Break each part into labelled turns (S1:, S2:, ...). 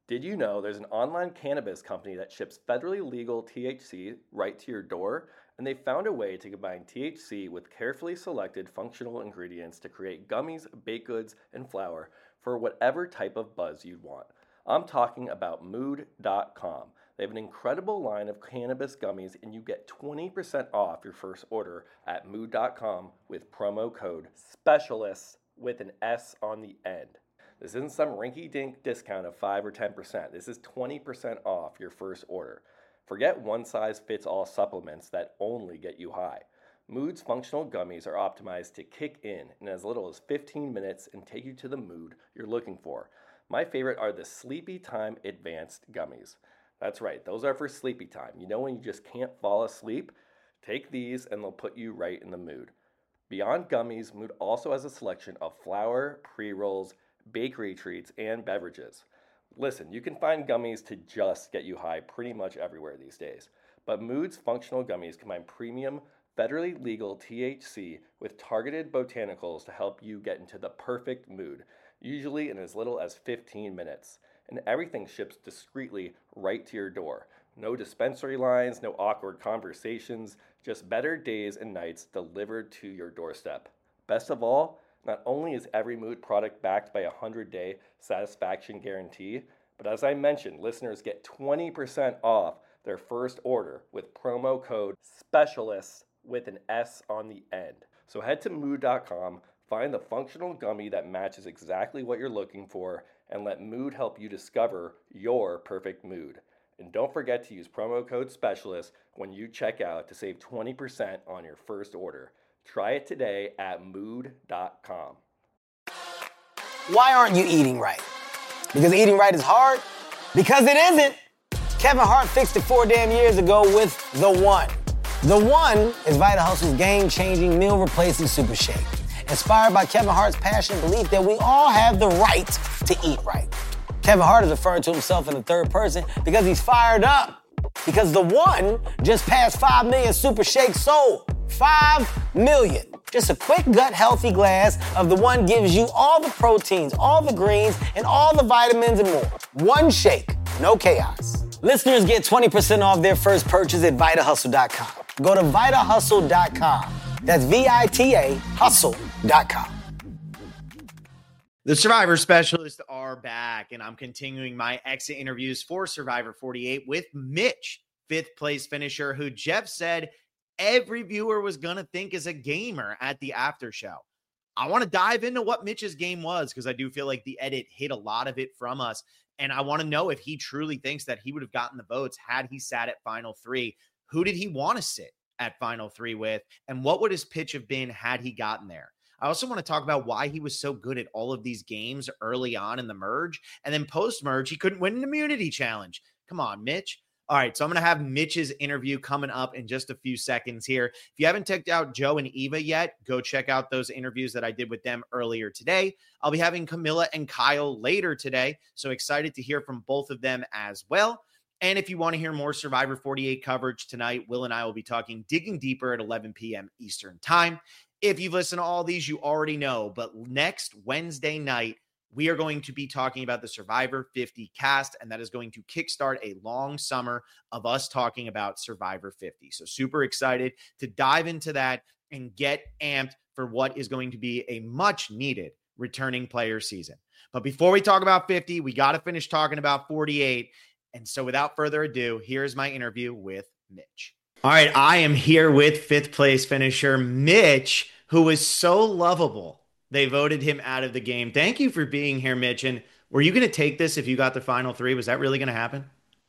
S1: Did you know there's an online cannabis company that ships federally legal THC right to your door? And they found a way to combine THC with carefully selected functional ingredients to create gummies, baked goods, and flour for whatever type of buzz you'd want. I'm talking about Mood.com. They have an incredible line of cannabis gummies, and you get 20% off your first order at Mood.com with promo code SPECIALIST with an S on the end. This isn't some rinky dink discount of 5 or 10%. This is 20% off your first order. Forget one size fits all supplements that only get you high. Mood's functional gummies are optimized to kick in as little as 15 minutes and take you to the mood you're looking for. My favorite are the Sleepy Time Advanced Gummies. That's right, those are for sleepy time. You know when you just can't fall asleep? Take these and they'll put you right in the mood. Beyond gummies, Mood also has a selection of flour, pre-rolls, bakery treats, and beverages. Listen, you can find gummies to just get you high pretty much everywhere these days. But Mood's functional gummies combine premium, federally legal THC with targeted botanicals to help you get into the perfect mood, usually in as little as 15 minutes. And everything ships discreetly right to your door. No dispensary lines, no awkward conversations, just better days and nights delivered to your doorstep. Best of all, not only is every Mood product backed by a 100-day satisfaction guarantee, but as I mentioned, listeners get 20% off their first order with promo code SPECIALIST with an S on the end. So head to Mood.com, find the functional gummy that matches exactly what you're looking for, and let Mood help you discover your perfect mood. And don't forget to use promo code SPECIALIST when you check out to save 20% on your first order. Try it today at Mood.com.
S2: Why aren't you eating right? Because eating right is hard? Because it isn't. Kevin Hart fixed it 4 damn years ago with The One. The One is Vita Hustle's game-changing, meal-replacing super shake. Inspired by Kevin Hart's passion and belief that we all have the right to eat right. Kevin Hart is referring to himself in the third person because he's fired up. Because The One just passed 5 million super shakes sold. 5 million. Just a quick gut-healthy glass of The One gives you all the proteins, all the greens, and all the vitamins and more. One shake, no chaos. Listeners get 20% off their first purchase at VitaHustle.com. Go to VitaHustle.com. That's VITA hustle.com.
S3: The Survivor Specialists are back, and I'm continuing my exit interviews for Survivor 48 with Mitch, fifth place finisher, who Jeff said every viewer was going to think is a gamer at the after show. I want to dive into what Mitch's game was because I do feel like the edit hid a lot of it from us, and I want to know if he truly thinks that he would have gotten the votes had he sat at Final 3. Who did he want to sit at Final 3 with, and what would his pitch have been had he gotten there? I also want to talk about why he was so good at all of these games early on in the merge, and then post-merge, he couldn't win an immunity challenge. Come on, Mitch. All right, so I'm going to have Mitch's interview coming up in just a few seconds here. If you haven't checked out Joe and Eva yet, go check out those interviews that I did with them earlier today. I'll be having Camilla and Kyle later today, so excited to hear from both of them as well. And if you want to hear more Survivor 48 coverage tonight, Will and I will be talking Digging Deeper at 11 p.m. Eastern Time. If you've listened to all these, you already know, but next Wednesday night, we are going to be talking about the Survivor 50 cast, and that is going to kickstart a long summer of us talking about Survivor 50. So super excited to dive into that and get amped for what is going to be a much-needed returning player season. But before we talk about 50, we got to finish talking about 48. And so without further ado, here's my interview with Mitch. All right, I am here with fifth place finisher Mitch, who is so lovable. They voted him out of the game. Thank you for being here, Mitch. And were you going to take this if you got the Final 3? Was that really going to happen?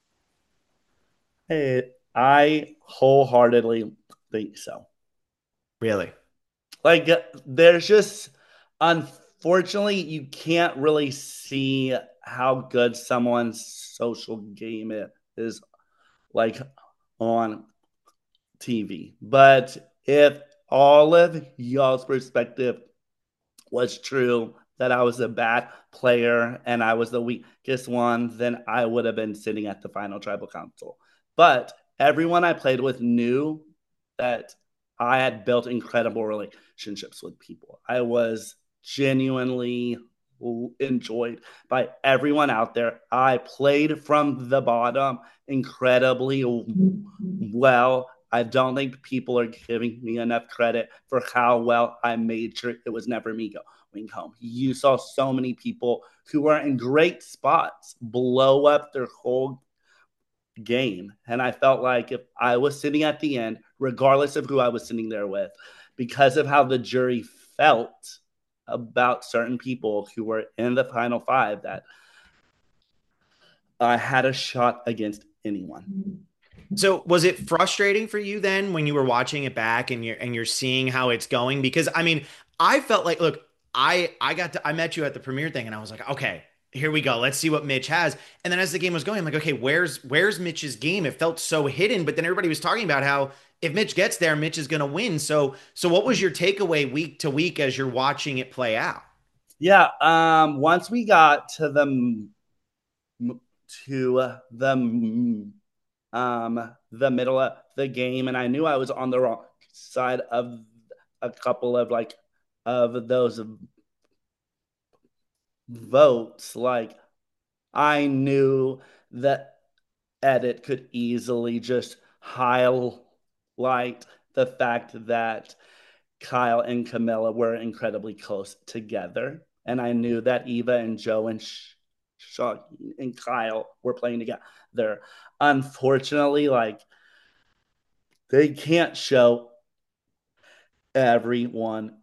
S4: Hey, I wholeheartedly think so.
S3: Really?
S4: Like, there's just, unfortunately, you can't really see how good someone's social game is, like, on TV. But if all of y'all's perspective was true, that I was a bad player and I was the weakest one, then I would have been sitting at the final tribal council. But everyone I played with knew that I had built incredible relationships with people. I was genuinely enjoyed by everyone out there. I played from the bottom incredibly well. I don't think people are giving me enough credit for how well I made sure it was never me going home. You saw so many people who are in great spots blow up their whole game. And I felt like if I was sitting at the end, regardless of who I was sitting there with, because of how the jury felt about certain people who were in the final five, that I had a shot against anyone.
S3: So was it frustrating for you then when you were watching it back and you're seeing how it's going? Because I mean, I felt like, look, I met you at the premiere thing and I was like, okay, here we go. Let's see what Mitch has. And then as the game was going, I'm like, okay, where's Mitch's game? It felt so hidden, but then everybody was talking about how if Mitch gets there, Mitch is going to win. So what was your takeaway week to week as you're watching it play out?
S4: Yeah, once we got to the middle of the game, and I knew I was on the wrong side of a couple of of those votes. Like, I knew that edit could easily just highlight the fact that Kyle and Camilla were incredibly close together. And I knew that Eva and Joe and Sean and Kyle were playing together. Unfortunately, they can't show everyone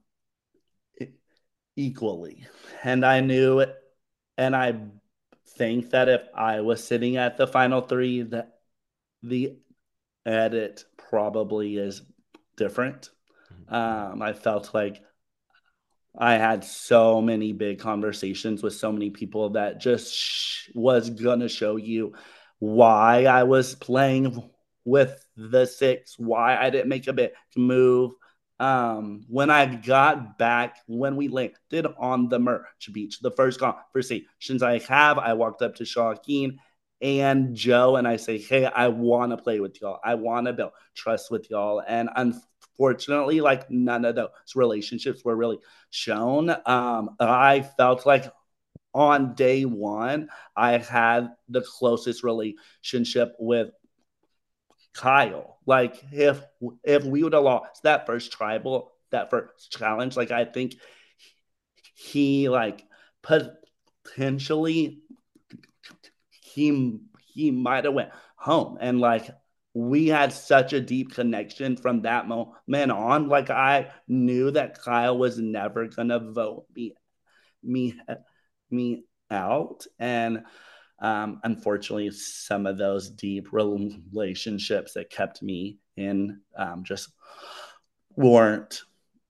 S4: equally. And I knew it. And I think that if I was sitting at the final three, that the edit probably is different. I felt like I had so many big conversations with so many people that just was going to show you why I was playing with the six, why I didn't make a big move. When I got back, when we landed on the merch beach, the first conversations I walked up to Shawkeen and Joe and I say, hey, I want to play with y'all. I want to build trust with y'all. And unfortunately, none of those relationships were really shown. I felt like on day one, I had the closest relationship with Kyle. Like, if we would have lost that first tribal, that first challenge, I think he potentially he might have went home. And we had such a deep connection from that moment on. I knew that Kyle was never gonna vote me out. And unfortunately, some of those deep relationships that kept me in just weren't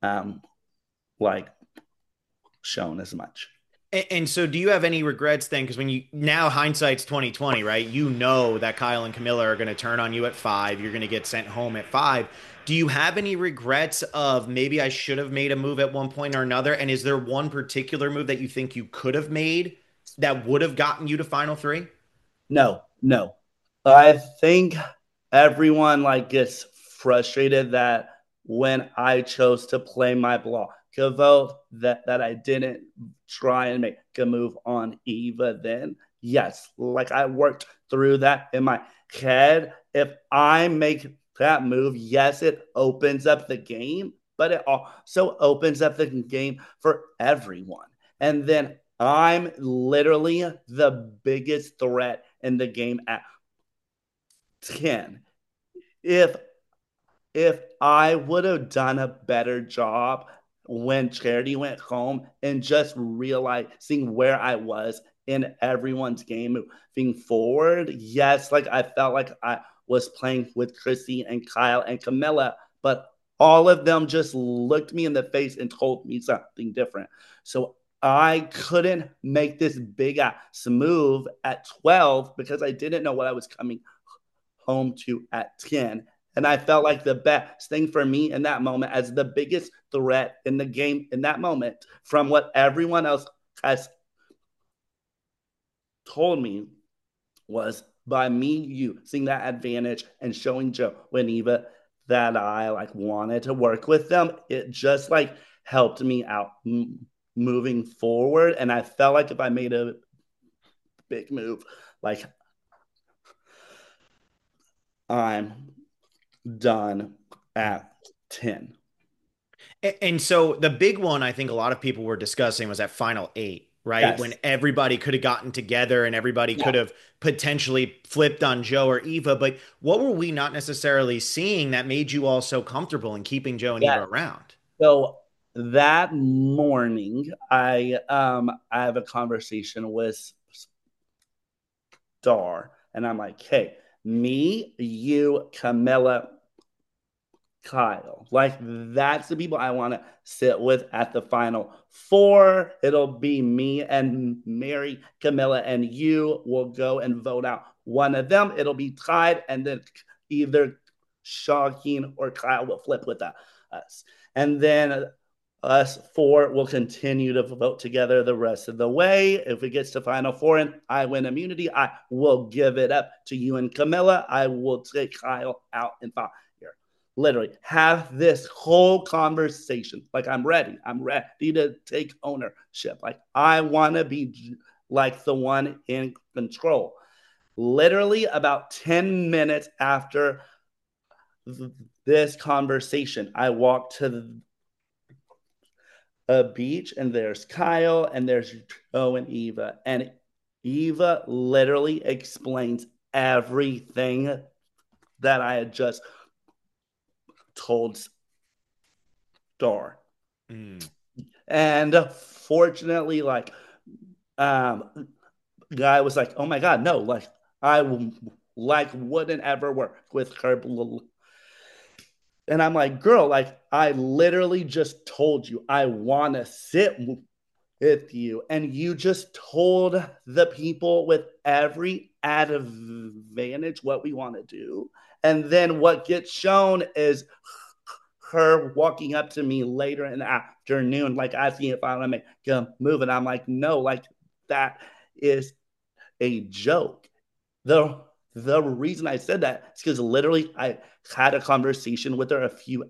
S4: shown as much.
S3: And so do you have any regrets then? Because now hindsight's 2020, right? You know that Kyle and Camilla are going to turn on you at 5. You're going to get sent home at 5. Do you have any regrets of maybe I should have made a move at one point or another? And is there one particular move that you think you could have made that would have gotten you to final 3?
S4: No. I think everyone gets frustrated that when I chose to play my block vote that I didn't try and make a move on Eva then. Yes, I worked through that in my head. If I make that move, yes, it opens up the game, but it also opens up the game for everyone. And then I'm literally the biggest threat in the game at 10. If I would have done a better job when Charity went home and just realizing where I was in everyone's game moving forward, yes, I felt like I was playing with Chrissy and Kyle and Camilla, but all of them just looked me in the face and told me something different. So I couldn't make this big ass move at 12 because I didn't know what I was coming home to at 10. And I felt like the best thing for me in that moment, as the biggest threat in the game in that moment, from what everyone else has told me, was by me using that advantage and showing Joe and Eva that I wanted to work with them. It just helped me out moving forward. And I felt like if I made a big move, like I'm done at 10.
S3: And so the big one I think a lot of people were discussing was that final 8, right?
S4: Yes.
S3: When everybody could have gotten together and everybody could have potentially flipped on Joe or Eva. But what were we not necessarily seeing that made you all so comfortable in keeping Joe and Eva around?
S4: So that morning, I have a conversation with Star, and I'm like, hey, me, you, Camilla, Kyle. Like, that's the people I want to sit with at the final 4. It'll be me and Mary, Camilla, and you will go and vote out one of them. It'll be tied, and then either Shaheen or Kyle will flip with us. And then us 4 will continue to vote together the rest of the way. If it gets to final 4 and I win immunity, I will give it up to you and Camilla. I will take Kyle out in 5. Literally have this whole conversation. Like, I'm ready to take ownership. Like, I want to be like the one in control. Literally about 10 minutes after this conversation, I walked to a beach, and there's Kyle and there's Joe and Eva. And Eva literally explains everything that I had just told Star. And fortunately, like, guy was like, oh my God, no, like, I wouldn't ever work with her. And I'm like, girl, like, I literally just told you I want to sit with you. And you just told the people with every advantage what we want to do. And then what gets shown is her walking up to me later in the afternoon, like asking if I want to make a move. And I'm like, no, like, that is a joke. The reason I said that is because literally I had a conversation with her a few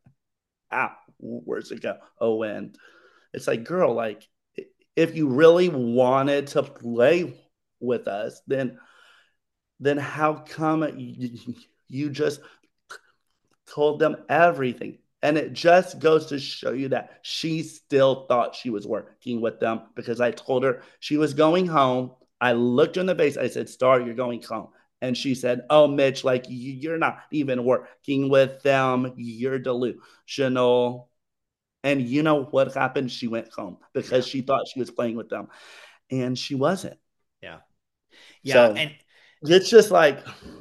S4: hours ago. Oh, and it's like, girl, like, if you really wanted to play with us, then how come you just told them everything? And it just goes to show you that she still thought she was working with them, because I told her she was going home. I looked her in the face. I said, Star, you're going home. And she said, oh, Mitch, like, you're not even working with them. You're delusional. And you know what happened? She went home because she thought she was playing with them. And she wasn't.
S3: Yeah.
S4: So
S3: And
S4: it's just like,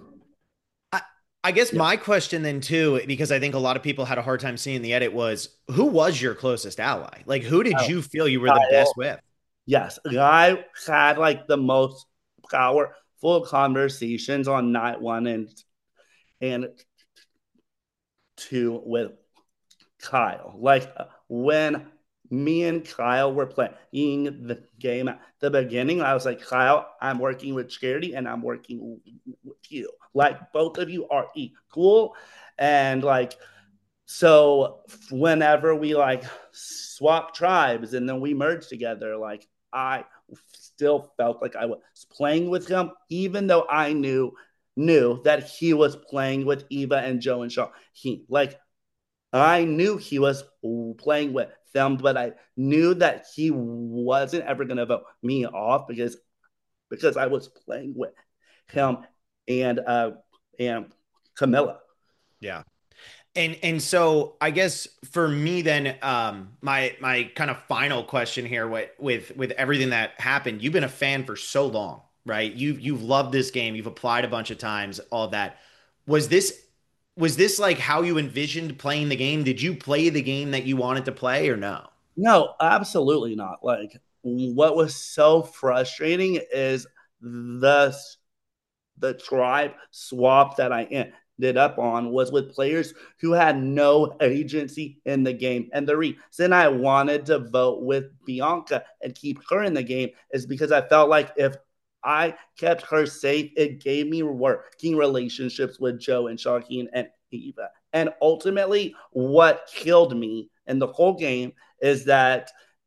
S3: I guess my question then too, because I think a lot of people had a hard time seeing the edit, was who was your closest ally? Like, who did you feel you were the best with?
S4: Yes. I had like the most powerful conversations on night 1 and 2 with Kyle. Like, when me and Kyle were playing the game at the beginning, I was like, Kyle, I'm working with Charity and I'm working with you. Like, both of you are equal. And like, so whenever we like swap tribes and then we merge together, like, I still felt like I was playing with him, even though I knew that he was playing with Eva and Joe and Shaw. I knew he was playing with them, but I knew that he wasn't ever going to vote me off because I was playing with him and Camilla.
S3: Yeah. And so I guess for me then, my kind of final question here with everything that happened, you've been a fan for so long, right? You've loved this game, you've applied a bunch of times, all of that. Was this like how you envisioned playing the game? Did you play the game that you wanted to play or no?
S4: No, absolutely not. Like, what was so frustrating is the tribe swap that I ended up on was with players who had no agency in the game. And the reason I wanted to vote with Bianca and keep her in the game is because I felt like if I kept her safe, it gave me working relationships with Joe and Shaheen and Eva. And ultimately, what killed me in the whole game is that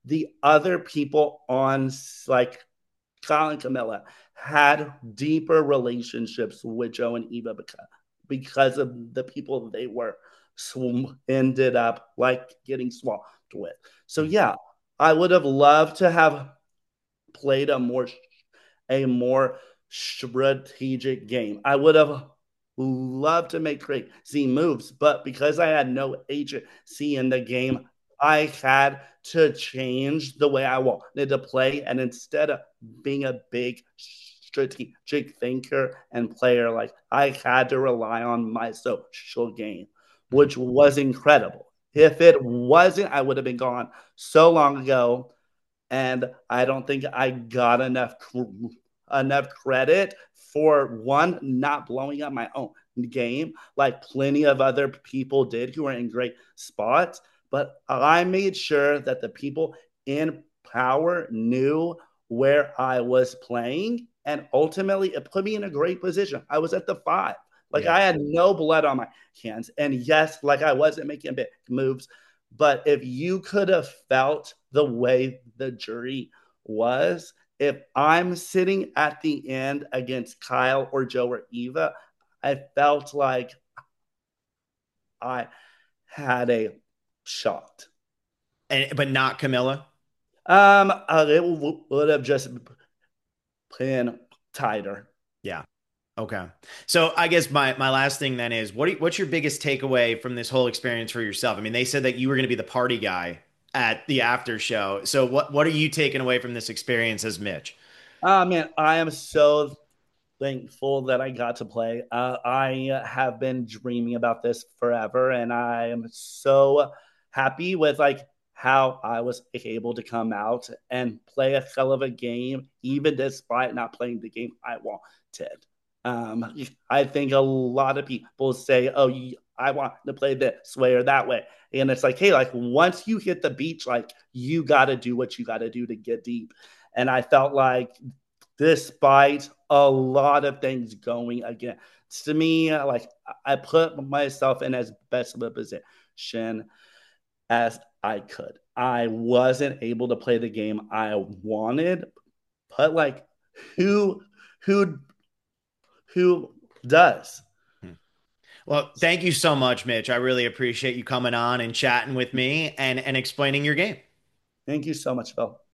S4: the other people on like Kyle and Camilla had deeper relationships with Joe and Eva because of the people they were ended up like getting swapped with. So yeah, I would have loved to have played a more strategic game. I would have loved to make crazy moves, but because I had no agency in the game, I had to change the way I wanted to play. And instead of being a big strategic thinker and player, like I had to rely on my social game, which was incredible. If it wasn't, I would have been gone so long ago. And I don't think I got enough credit for one not blowing up my own game like plenty of other people did who were in great spots. But I made sure that the people in power knew where I was playing, and ultimately it put me in a great position. I was at the 5. Like
S3: Yeah.
S4: I had no blood on my hands. And yes, like I wasn't making big moves, but if you could have felt the way the jury was, if I'm sitting at the end against Kyle or Joe or Eva, I felt like I had a shot.
S3: But not Camilla.
S4: It would have just been tighter.
S3: Yeah. Okay. So I guess my last thing then is what's your biggest takeaway from this whole experience for yourself? I mean, they said that you were going to be the party guy at the after show. So what are you taking away from this experience as Mitch?
S4: Oh man, I am so thankful that I got to play. I have been dreaming about this forever, and I am so happy with like how I was able to come out and play a hell of a game, even despite not playing the game I wanted. I think a lot of people say, "Oh, I want to play this way or that way," and it's like, hey, like once you hit the beach, like you got to do what you got to do to get deep. And I felt like despite a lot of things going against me, like I put myself in as best of a position as I could. I wasn't able to play the game I wanted, but like who who who does?
S3: Well, thank you so much, Mitch. I really appreciate you coming on and chatting with me and explaining your game.
S4: Thank you so much, Phil.